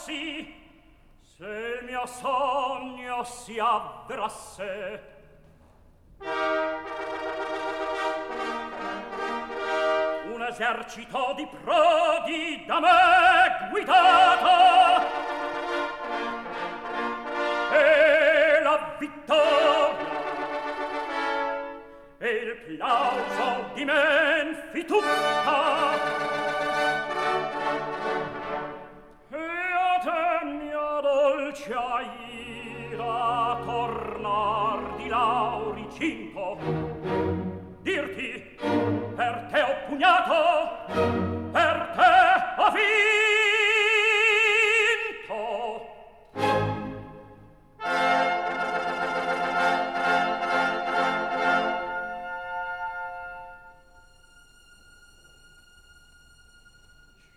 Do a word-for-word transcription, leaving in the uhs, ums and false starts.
sì, se il mio sogno si avverasse. Un esercito di prodi da me guidato e la vittoria e il plauso di men fi tutta